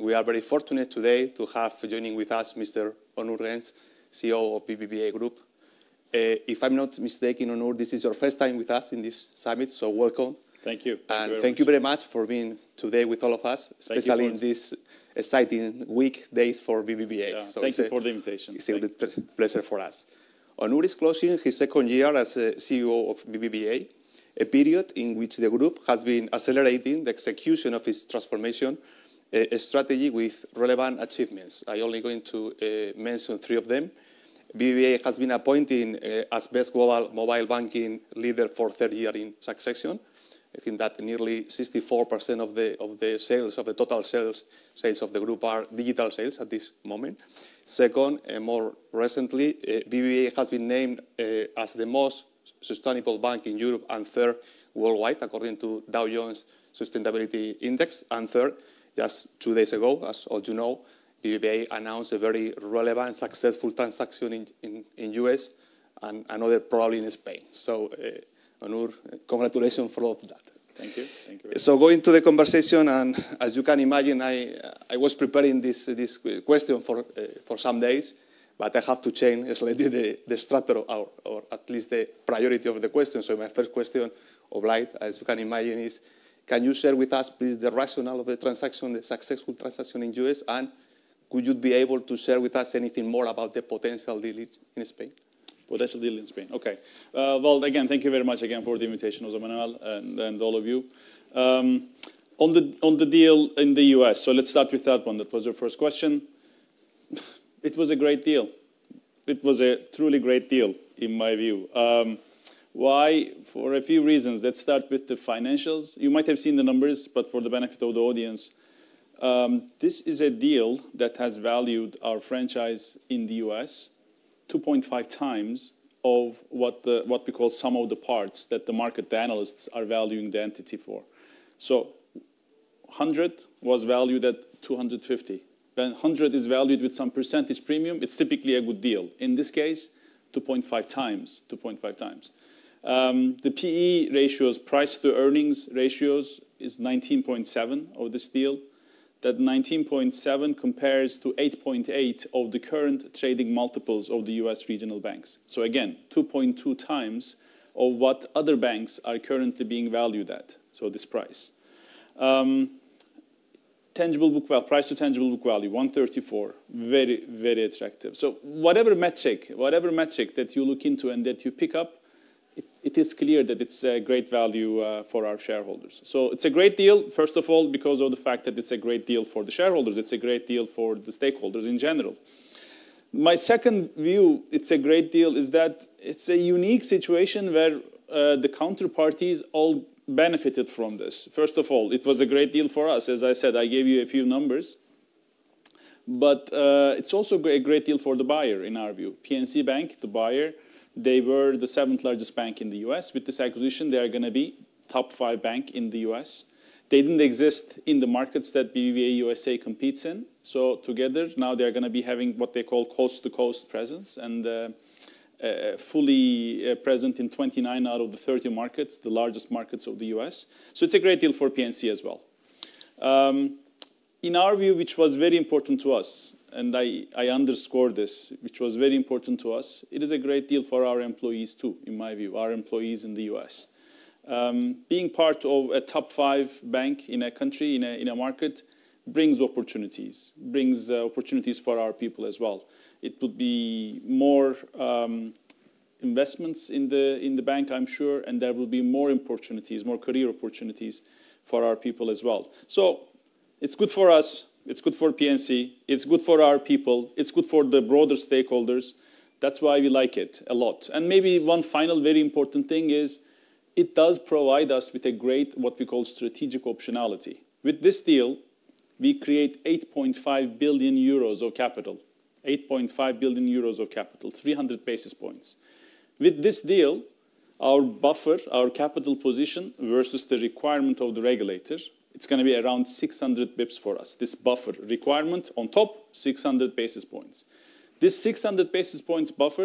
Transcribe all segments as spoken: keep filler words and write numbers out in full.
we are very fortunate today to have joining with us Mister Onur Genç, C E O of B B V A Group. Uh, if I'm not mistaken, Onur, this is your first time with us in this summit, so welcome. Thank you. Thank and you thank much. you very much for being today with all of us, especially in these exciting week days for B B V A. Yeah, so thank you a, for the invitation. It's a great pleasure for us. Onur is closing his second year as a C E O of B B V A, a period in which the group has been accelerating the execution of its transformation uh, strategy with relevant achievements. I'm only going to uh, mention three of them. B B V A has been appointed uh, as best global mobile banking leader for third year in succession. I think that nearly sixty-four percent of the of the sales of the total sales sales of the group are digital sales at this moment. Second, uh, more recently, uh, B B V A has been named uh, as the most sustainable bank in Europe and third worldwide, according to Dow Jones Sustainability Index. And third, just two days ago, as all you know, B B V A announced a very relevant, successful transaction in in, in U S and another probably in Spain. So. Uh, Onur, congratulations for all of that. Thank you. Thank you. So going to the conversation, and as you can imagine, I, I was preparing this, this question for, uh, for some days, but I have to change slightly the, the structure, or, or at least the priority of the question. So my first question, obliged, as you can imagine, is, can you share with us, please, the rationale of the transaction, the successful transaction in U S, and could you be able to share with us anything more about the potential deal in Spain? Potential deal in Spain. Okay. Uh, well, again, thank you very much again for the invitation, José Manuel, and, and all of you. Um, on the on the deal in the U S, so let's start with that one. That was your first question. It was a great deal. It was a truly great deal, in my view. Um, why? For a few reasons. Let's start with the financials. You might have seen the numbers, but for the benefit of the audience, um, this is a deal that has valued our franchise in the U S two point five times of what, the, what we call sum of the parts that the market, the analysts, are valuing the entity for. So one hundred was valued at two hundred fifty. When one hundred is valued with some percentage premium, it's typically a good deal. In this case, two point five times, two point five times. Um, the P E ratios, price to earnings ratios, is nineteen point seven of this deal. That nineteen point seven compares to eight point eight of the current trading multiples of the U S regional banks. So again, two point two times of what other banks are currently being valued at, so this price. Um, tangible book value, price to tangible book value, one thirty-four, very, very attractive. So whatever metric, whatever metric that you look into and that you pick up, It, it is clear that it's a great value uh, for our shareholders. So it's a great deal, first of all, because of the fact that it's a great deal for the shareholders. It's a great deal for the stakeholders in general. My second view, it's a great deal, is that it's a unique situation where uh, the counterparties all benefited from this. First of all, it was a great deal for us. As I said, I gave you a few numbers. But uh, it's also a great deal for the buyer, in our view. P N C Bank, the buyer, they were the seventh largest bank in the U S. With this acquisition, they are going to be top five bank in the U S. They didn't exist in the markets that B B V A U S A competes in. So together, now they're going to be having what they call coast-to-coast presence and uh, uh, fully uh, present in twenty-nine out of the thirty markets, the largest markets of the U S. So it's a great deal for P N C as well. Um, in our view, which was very important to us, and I, I underscore this, which was very important to us, it is a great deal for our employees too, in my view, our employees in the U S. Um, being part of a top five bank in a country, in a, in a market, brings opportunities, brings uh, opportunities for our people as well. It would be more um, investments in the, in the bank, I'm sure, and there will be more opportunities, more career opportunities for our people as well. So it's good for us. It's good for P N C. It's good for our people. It's good for the broader stakeholders. That's why we like it a lot. And maybe one final very important thing is it does provide us with a great, what we call strategic optionality. With this deal, we create eight point five billion euros of capital. eight point five billion euros of capital, three hundred basis points. With this deal, our buffer, our capital position versus the requirement of the regulator, it's going to be around six hundred bips for us. This buffer requirement on top, six hundred basis points. This six hundred basis points buffer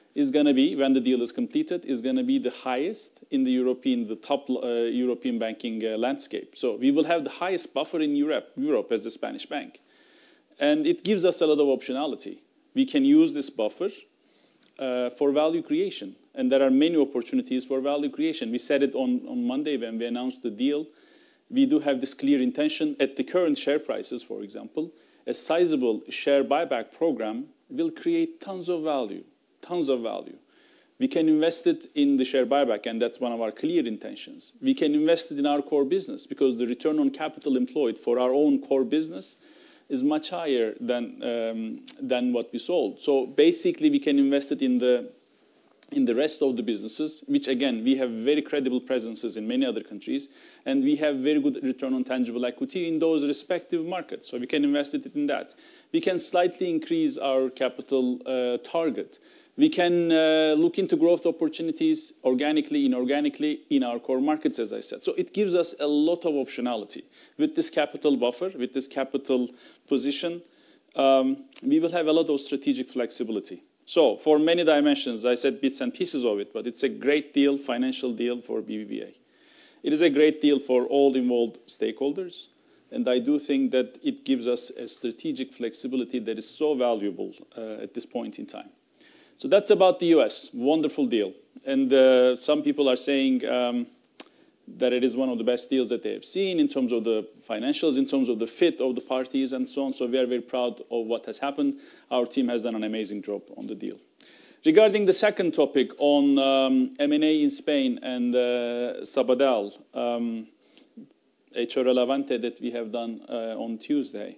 is going to be, when the deal is completed, is going to be the highest in the European, the top uh, European banking uh, landscape. So we will have the highest buffer in Europe, Europe as the Spanish bank. And it gives us a lot of optionality. We can use this buffer uh, for value creation. And there are many opportunities for value creation. We said it on, on Monday when we announced the deal. We do have this clear intention. At the current share prices, for example, a sizable share buyback program will create tons of value. Tons of value. We can invest it in the share buyback, and that's one of our clear intentions. We can invest it in our core business because the return on capital employed for our own core business is much higher than, um, than what we sold. So basically, we can invest it in the, in the rest of the businesses, which, again, we have very credible presences in many other countries, and we have very good return on tangible equity in those respective markets. So we can invest it in that. We can slightly increase our capital uh, target. We can uh, look into growth opportunities organically, inorganically in our core markets, as I said. So it gives us a lot of optionality. With this capital buffer, with this capital position, um, we will have a lot of strategic flexibility. So for many dimensions, I said bits and pieces of it, but it's a great deal, financial deal for B B V A. It is a great deal for all involved stakeholders. And I do think that it gives us a strategic flexibility that is so valuable uh, at this point in time. So that's about the U S. Wonderful deal. And uh, some people are saying um, that it is one of the best deals that they have seen in terms of the financials, in terms of the fit of the parties and so on. So we are very proud of what has happened. Our team has done an amazing job on the deal. Regarding the second topic on um, M and A in Spain and uh, Sabadell, um, Hecho Relevante that we have done uh, on Tuesday.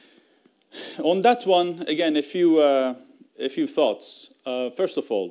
On that one, again, a few, uh, a few thoughts. Uh, first of all,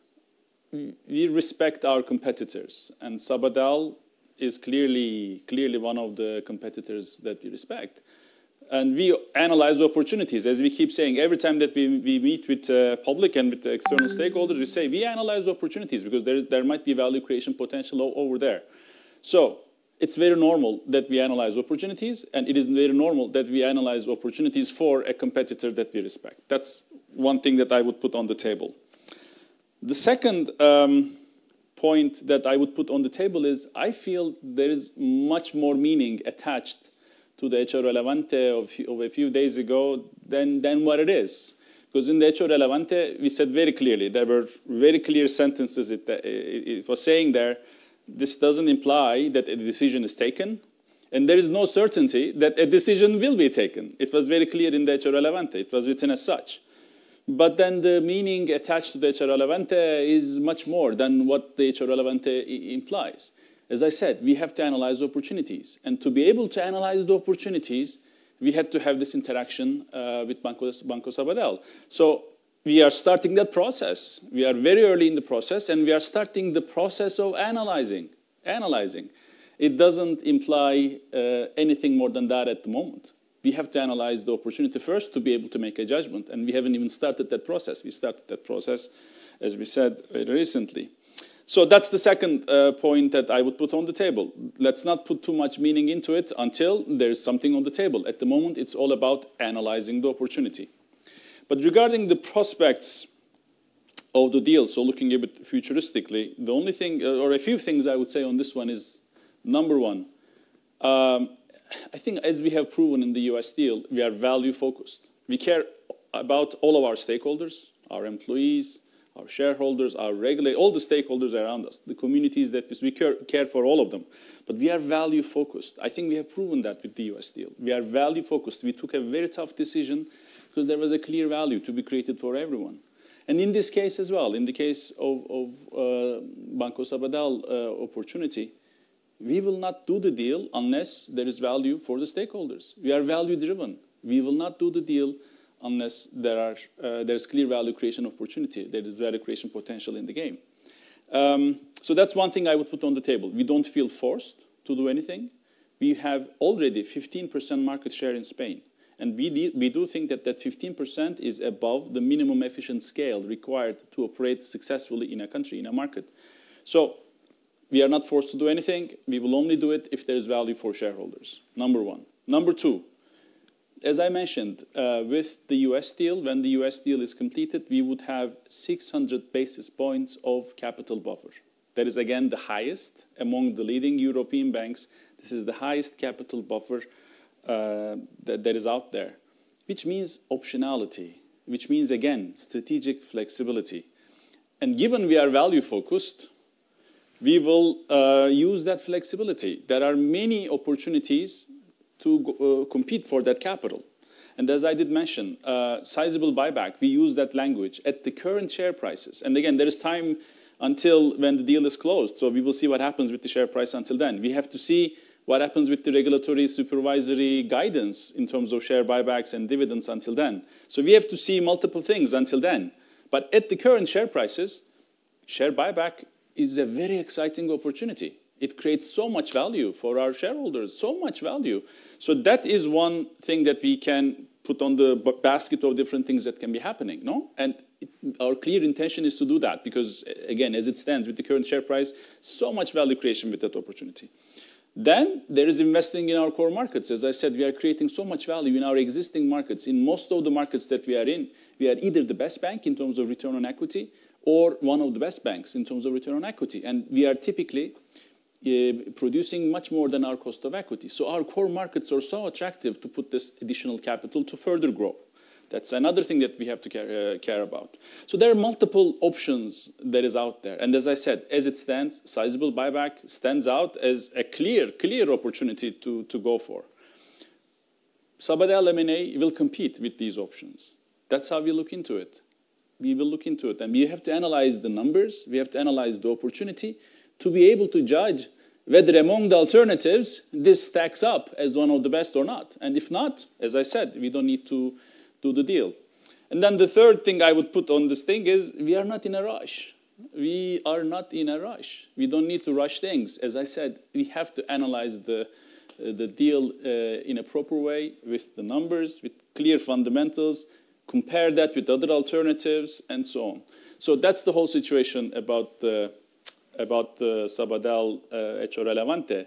we respect our competitors, and Sabadell is clearly, clearly one of the competitors that we respect. And we analyze the opportunities, as we keep saying. Every time that we, we meet with uh, public and with the external stakeholders, we say we analyze the opportunities because there, is, there might be value creation potential over there. So it's very normal that we analyze opportunities, and it is very normal that we analyze opportunities for a competitor that we respect. That's one thing that I would put on the table. The second um, point that I would put on the table is I feel there is much more meaning attached to the Hecho Relevante of, of a few days ago than, than what it is. Because in the Hecho Relevante, we said very clearly, there were very clear sentences it, it, it was saying there, this doesn't imply that a decision is taken, and there is no certainty that a decision will be taken. It was very clear in the Hecho Relevante. It was written as such. But then the meaning attached to the Hecho Relevante is much more than what the Hecho Relevante implies. As I said, we have to analyze opportunities. And to be able to analyze the opportunities, we had to have this interaction uh, with Banco, Banco Sabadell. So we are starting that process. We are very early in the process, and we are starting the process of analyzing. Analyzing. It doesn't imply uh, anything more than that at the moment. We have to analyze the opportunity first to be able to make a judgment, and we haven't even started that process. We started that process, as we said, very recently. So that's the second uh, point that I would put on the table. Let's not put too much meaning into it until there is something on the table. At the moment, it's all about analyzing the opportunity. But regarding the prospects of the deal, so looking a bit futuristically, the only thing, or a few things I would say on this one is, number one, um, I think as we have proven in the U S deal, we are value-focused. We care about all of our stakeholders, our employees, our shareholders, our regulators, all the stakeholders around us, the communities that we care, care for all of them. But we are value-focused. I think we have proven that with the U S deal. We are value-focused. We took a very tough decision because there was a clear value to be created for everyone. And in this case as well, in the case of, of uh, Banco Sabadell uh, opportunity, we will not do the deal unless there is value for the stakeholders. We are value-driven. We will not do the deal unless there are uh, there's clear value creation opportunity. There is value creation potential in the game. Um, so that's one thing I would put on the table. We don't feel forced to do anything. We have already fifteen percent market share in Spain. And we, we do think that that fifteen percent is above the minimum efficient scale required to operate successfully in a country, in a market. So we are not forced to do anything. We will only do it if there is value for shareholders, number one. Number two, as I mentioned, uh, with the U S deal, when the U S deal is completed, we would have six hundred basis points of capital buffer. That is, again, the highest among the leading European banks. This is the highest capital buffer uh, that, that is out there, which means optionality, which means, again, strategic flexibility. And given we are value-focused, we will uh, use that flexibility. There are many opportunities to uh, compete for that capital. And as I did mention, uh, sizable buyback, we use that language at the current share prices. And again, there is time until when the deal is closed. So we will see what happens with the share price until then. We have to see what happens with the regulatory supervisory guidance in terms of share buybacks and dividends until then. So we have to see multiple things until then. But at the current share prices, share buyback is a very exciting opportunity. It creates so much value for our shareholders, so much value. So that is one thing that we can put on the basket of different things that can be happening, no? And it, our clear intention is to do that because, again, as it stands with the current share price, so much value creation with that opportunity. Then there is investing in our core markets. As I said, we are creating so much value in our existing markets. In most of the markets that we are in, we are either the best bank in terms of return on equity or one of the best banks in terms of return on equity. And we are typically uh, producing much more than our cost of equity. So our core markets are so attractive to put this additional capital to further grow. That's another thing that we have to care, uh, care about. So there are multiple options that is out there. And as I said, as it stands, sizable buyback stands out as a clear, clear opportunity to, to go for. Sabadell M and A will compete with these options. That's how we look into it. We will look into it. And we have to analyze the numbers. We have to analyze the opportunity to be able to judge whether among the alternatives, this stacks up as one of the best or not. And if not, as I said, we don't need to do the deal. And then the third thing I would put on this thing is we are not in a rush. We are not in a rush. We don't need to rush things. As I said, we have to analyze the, uh, the deal uh, in a proper way with the numbers, with clear fundamentals, compare that with other alternatives, and so on. So that's the whole situation about the, about the Sabadell uh, Hecho Relevante.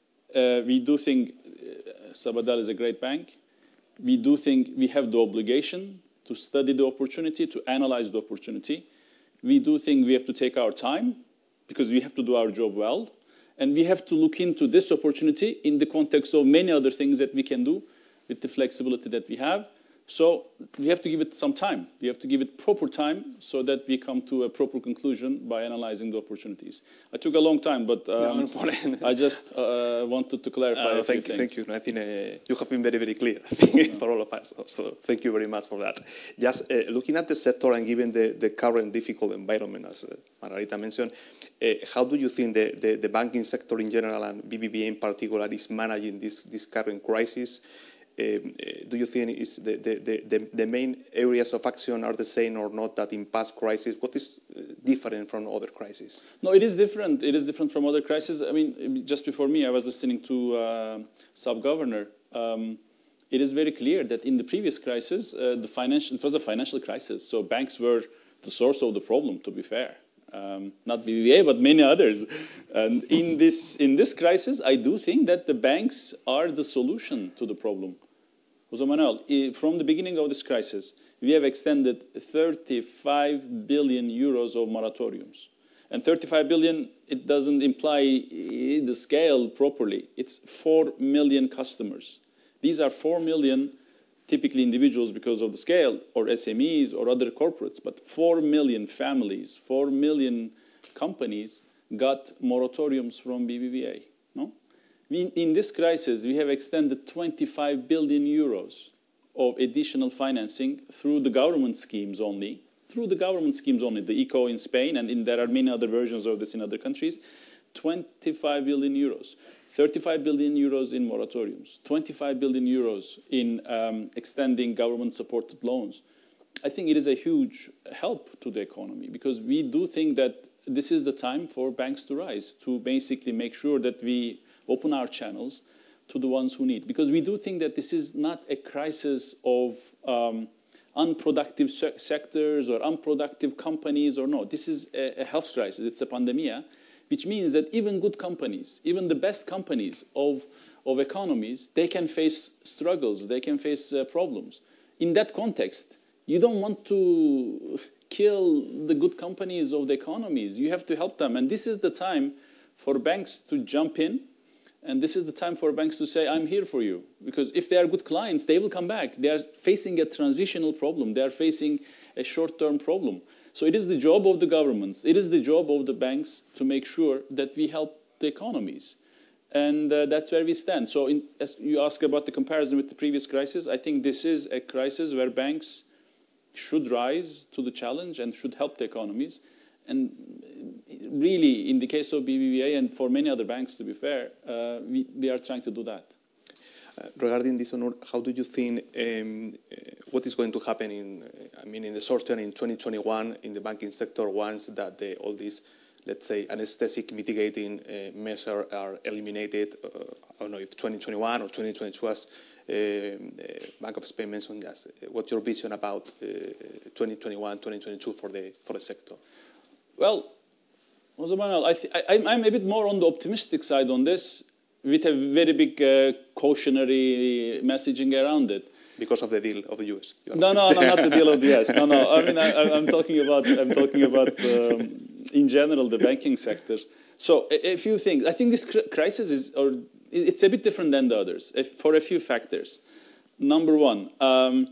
Uh, we do think uh, Sabadell is a great bank. We do think we have the obligation to study the opportunity, to analyze the opportunity. We do think we have to take our time because we have to do our job well. And we have to look into this opportunity in the context of many other things that we can do with the flexibility that we have. So we have to give it some time. We have to give it proper time so that we come to a proper conclusion by analyzing the opportunities. I took a long time, but um, no, I just uh, wanted to clarify uh, a thank few you, things. Thank you. I think uh, you have been very, very clear I think, for all of us. So thank you very much for that. Just uh, looking at the sector and given the, the current difficult environment, as uh, Margarita mentioned, uh, how do you think the, the, the banking sector in general and B B V A in particular is managing this, this current crisis? Um, do you think is the, the, the, the main areas of action are the same or not that in past crises? What is different from other crises? No, it is different. It is different from other crises. I mean, just before me, I was listening to uh, Sub-Governor. Um, it is very clear that in the previous crisis, uh, the financial, it was a financial crisis. So banks were the source of the problem, to be fair. Um, not B B V A, but many others. And in this, in this crisis, I do think that the banks are the solution to the problem. José Manuel, from the beginning of this crisis, we have extended thirty-five billion euros of moratoriums. And thirty-five billion, it doesn't imply the scale properly. It's four million customers. These are four million typically individuals because of the scale, or S M Es, or other corporates, but four million families, four million companies got moratoriums from B B V A, no? We, in this crisis, we have extended twenty-five billion euros of additional financing through the government schemes only, through the government schemes only, the ICO in Spain, and in, there are many other versions of this in other countries, twenty-five billion euros, thirty-five billion euros in moratoriums, twenty-five billion euros in um, extending government-supported loans. I think it is a huge help to the economy because we do think that this is the time for banks to rise, to basically make sure that we open our channels to the ones who need. Because we do think that this is not a crisis of um, unproductive se sectors or unproductive companies or no. This is a, a health crisis. It's a pandemia, which means that even good companies, even the best companies of of economies, they can face struggles, they can face uh, problems. In that context, you don't want to kill the good companies of the economies. You have to help them. And this is the time for banks to jump in. And this is the time for banks to say, I'm here for you. Because if they are good clients, they will come back. They are facing a transitional problem. They are facing a short-term problem. So it is the job of the governments, it is the job of the banks to make sure that we help the economies. And uh, that's where we stand. So in, as you ask about the comparison with the previous crisis, I think this is a crisis where banks should rise to the challenge and should help the economies. And really, in the case of B B V A and for many other banks, to be fair, uh, we, we are trying to do that. Uh, regarding this, Onur, how do you think, um, uh, what is going to happen in, uh, I mean, in the short term in twenty twenty-one in the banking sector once that the, all these, let's say, anesthetic mitigating uh, measures are eliminated? Uh, I don't know if twenty twenty-one or twenty twenty-two, as uh, uh, Bank of Spain mentioned, just uh, what's your vision about uh, twenty twenty-one, twenty twenty-two for the for the sector? Well, Jose Manuel, I th I, I'm a bit more on the optimistic side on this, with a very big uh, cautionary messaging around it. Because of the deal of the U S? No, no, no, not the deal of the U S. No, no. I mean, I, I'm talking about, I'm talking about, um, in general, the banking sector. So a, a few things. I think this cr crisis is, or it's a bit different than the others if, for a few factors. Number one, um,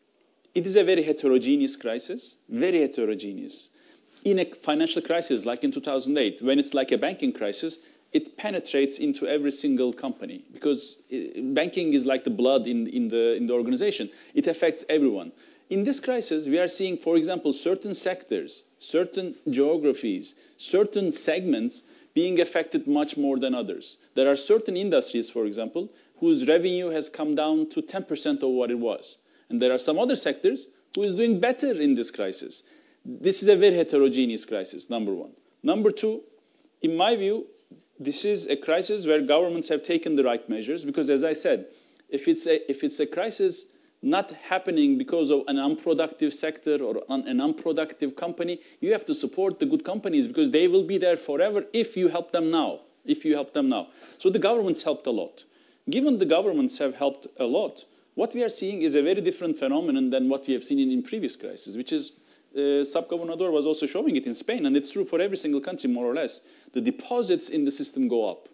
it is a very heterogeneous crisis, very heterogeneous. In a financial crisis like in two thousand eight, when it's like a banking crisis, it penetrates into every single company because banking is like the blood in, in, the, in the organization. It affects everyone. In this crisis, we are seeing, for example, certain sectors, certain geographies, certain segments being affected much more than others. There are certain industries, for example, whose revenue has come down to ten percent of what it was. And there are some other sectors who is doing better in this crisis. This is a very heterogeneous crisis, number one. Number two, in my view, this is a crisis where governments have taken the right measures because, as I said, if it's a, if it's a crisis not happening because of an unproductive sector or un, an unproductive company, you have to support the good companies because they will be there forever if you help them now, if you help them now. So the governments helped a lot. Given the governments have helped a lot, what we are seeing is a very different phenomenon than what we have seen in, in previous crises, which is Uh, Subgobernador was also showing it in Spain, and it's true for every single country, more or less. The deposits in the system go up.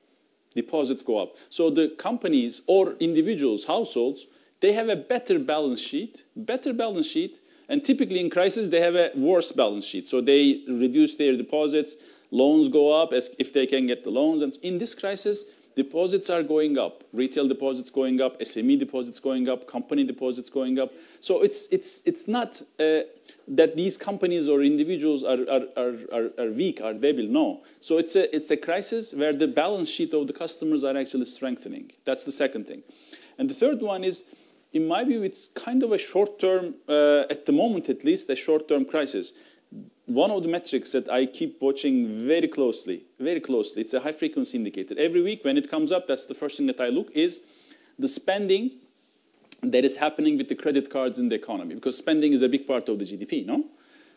Deposits go up. So the companies or individuals, households, they have a better balance sheet, better balance sheet, and typically in crisis they have a worse balance sheet. So they reduce their deposits, loans go up as if they can get the loans. And in this crisis, deposits are going up, retail deposits going up, S M E deposits going up, company deposits going up. So it's, it's, it's not uh, that these companies or individuals are, are, are, are weak, are debil, no. So it's a, it's a crisis where the balance sheet of the customers are actually strengthening. That's the second thing. And the third one is, in my view, it's kind of a short-term, uh, at the moment at least, a short-term crisis. One of the metrics that I keep watching very closely, very closely, it's a high-frequency indicator. Every week when it comes up, that's the first thing that I look, is the spending that is happening with the credit cards in the economy, because spending is a big part of the G D P, no?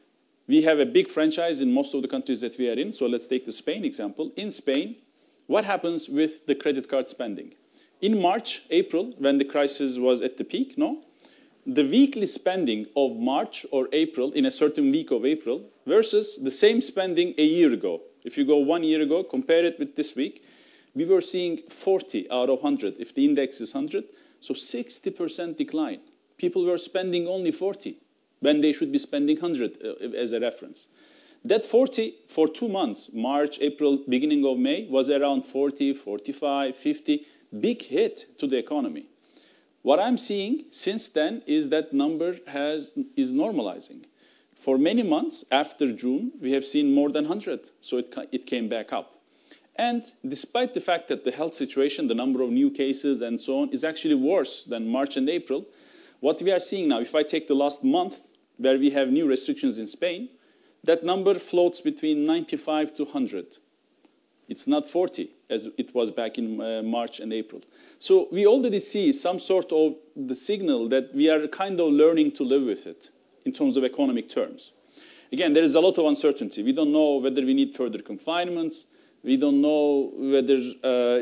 We have a big franchise in most of the countries that we are in, so let's take the Spain example. In Spain, what happens with the credit card spending? In March, April, when the crisis was at the peak, no? The weekly spending of March or April, in a certain week of April, versus the same spending a year ago. If you go one year ago, compare it with this week, we were seeing forty out of one hundred, if the index is one hundred, so sixty percent decline. People were spending only forty, when they should be spending one hundred uh, as a reference. That forty, for two months, March, April, beginning of May, was around forty, forty-five, fifty, big hit to the economy. What I'm seeing since then is that number has, is normalizing. For many months after June, we have seen more than one hundred, so it, it came back up. And despite the fact that the health situation, the number of new cases and so on, is actually worse than March and April, what we are seeing now, if I take the last month, where we have new restrictions in Spain, that number floats between ninety-five to one hundred. It's not forty, as it was back in uh, March and April. So we already see some sort of the signal that we are kind of learning to live with it in terms of economic terms. Again, there is a lot of uncertainty. We don't know whether we need further confinements. We don't know whether uh, it's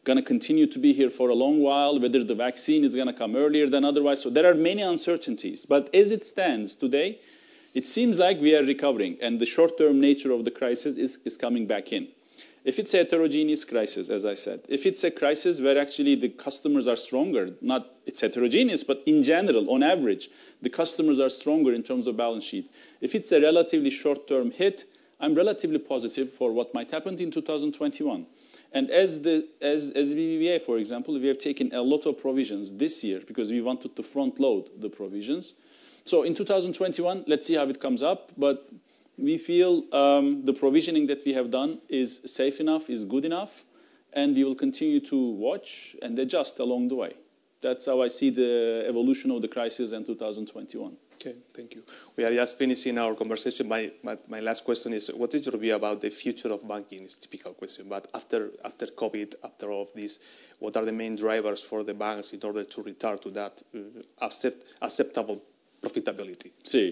going to continue to be here for a long while, whether the vaccine is going to come earlier than otherwise. So there are many uncertainties. But as it stands today, it seems like we are recovering, and the short-term nature of the crisis is, is coming back in. If it's a heterogeneous crisis, as I said, if it's a crisis where actually the customers are stronger, not it's heterogeneous, but in general, on average, the customers are stronger in terms of balance sheet. If it's a relatively short-term hit, I'm relatively positive for what might happen in two thousand twenty-one. And as the as as B B V A, for example, we have taken a lot of provisions this year because we wanted to front-load the provisions. So in two thousand twenty-one, let's see how it comes up, but we feel um, the provisioning that we have done is safe enough, is good enough, and we will continue to watch and adjust along the way. That's how I see the evolution of the crisis in two thousand twenty-one. Okay, thank you. We are just finishing our conversation. My, my, my last question is, what is your view about the future of banking? It's a typical question, but after, after COVID, after all of this, what are the main drivers for the banks in order to return to that uh, accept, acceptable profitability? See,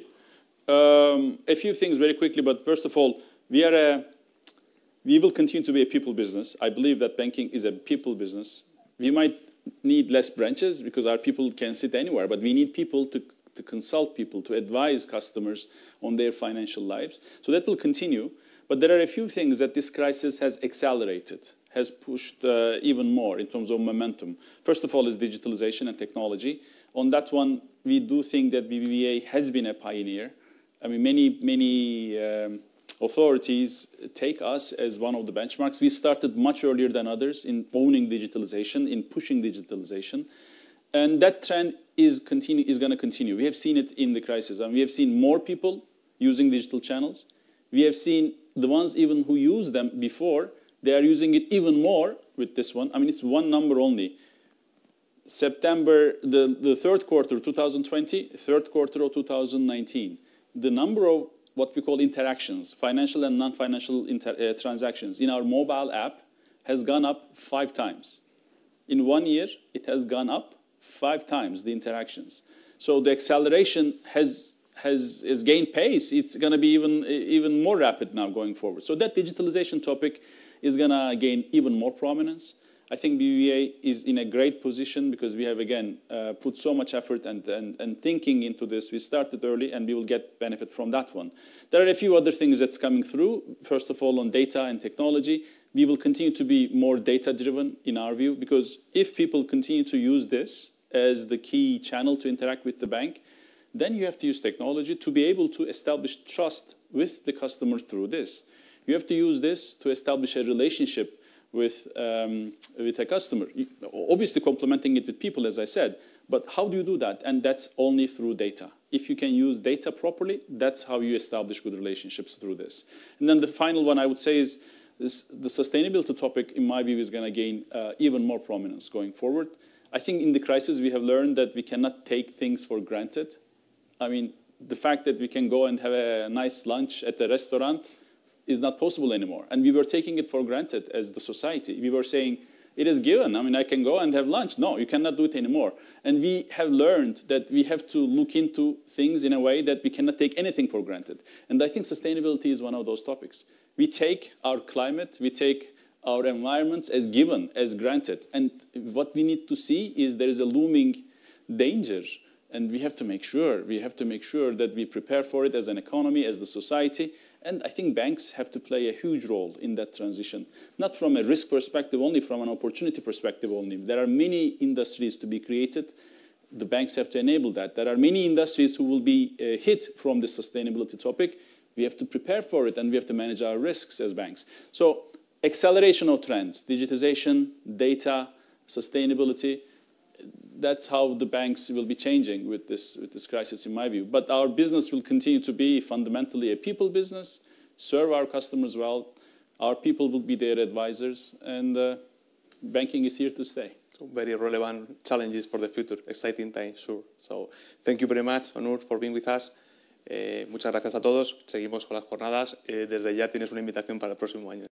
um, a few things very quickly, but first of all, we are a, we will continue to be a people business. I believe that banking is a people business. We might need less branches because our people can sit anywhere, but we need people to, to consult people, to advise customers on their financial lives. So that will continue, but there are a few things that this crisis has accelerated, has pushed uh, even more in terms of momentum. First of all is digitalization and technology. On that one, we do think that B B V A has been a pioneer. I mean, many, many um, authorities take us as one of the benchmarks. We started much earlier than others in owning digitalization, in pushing digitalization. And that trend is, continue, is going to continue. We have seen it in the crisis. And we have seen more people using digital channels. We have seen the ones even who used them before, they are using it even more with this one. I mean, it's one number only. September, the, the third quarter of two thousand twenty, third quarter of two thousand nineteen. The number of what we call interactions, financial and non-financial uh, transactions in our mobile app has gone up five times. In one year, it has gone up five times, the interactions. So the acceleration has, has, has gained pace. It's going to be even, even more rapid now going forward. So that digitalization topic is going to gain even more prominence. I think B B V A is in a great position because we have, again, uh, put so much effort and, and, and thinking into this. We started early, and we will get benefit from that one. There are a few other things that's coming through. First of all, on data and technology, we will continue to be more data-driven in our view, because if people continue to use this as the key channel to interact with the bank, then you have to use technology to be able to establish trust with the customer through this. You have to use this to establish a relationship with, um, with a customer, obviously complementing it with people, as I said, but how do you do that? And that's only through data. If you can use data properly, that's how you establish good relationships through this. And then the final one I would say is this, the sustainability topic, in my view, is going to gain uh, even more prominence going forward. I think in the crisis we have learned that we cannot take things for granted. I mean, the fact that we can go and have a nice lunch at a restaurant is not possible anymore. And we were taking it for granted as the society. We were saying, it is given. I mean, I can go and have lunch. No, you cannot do it anymore. And we have learned that we have to look into things in a way that we cannot take anything for granted. And I think sustainability is one of those topics. We take our climate, we take our environments as given, as granted. And what we need to see is there is a looming danger. And we have to make sure, we have to make sure that we prepare for it as an economy, as the society. And I think banks have to play a huge role in that transition, not from a risk perspective only, from an opportunity perspective only. There are many industries to be created. The banks have to enable that. There are many industries who will be uh, hit from the sustainability topic. We have to prepare for it, and we have to manage our risks as banks. So acceleration of trends, digitization, data, sustainability, that's how the banks will be changing with this, with this crisis, in my view. But our business will continue to be fundamentally a people business, serve our customers well. Our people will be their advisors, and uh, banking is here to stay. So very relevant challenges for the future, exciting times, sure. So thank you very much, Onur, for being with us. Eh, muchas gracias a todos. Seguimos con las jornadas. Eh, desde ya tienes una invitación para el próximo año.